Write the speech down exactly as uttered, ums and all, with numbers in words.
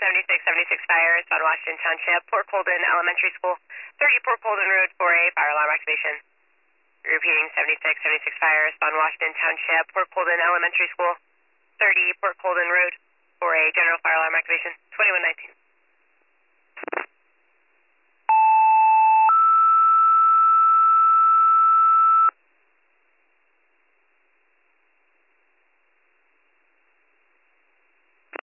seventy-six seventy-six Fire, Spawn Washington Township, Port Colden Elementary School, thirty Port Colden Road, four A, fire alarm activation. Repeating, seventy-six seventy-six Fire, Spawn Washington Township, Port Colden Elementary School, thirty Port Colden Road, four A, general fire alarm activation, twenty-one nineteen.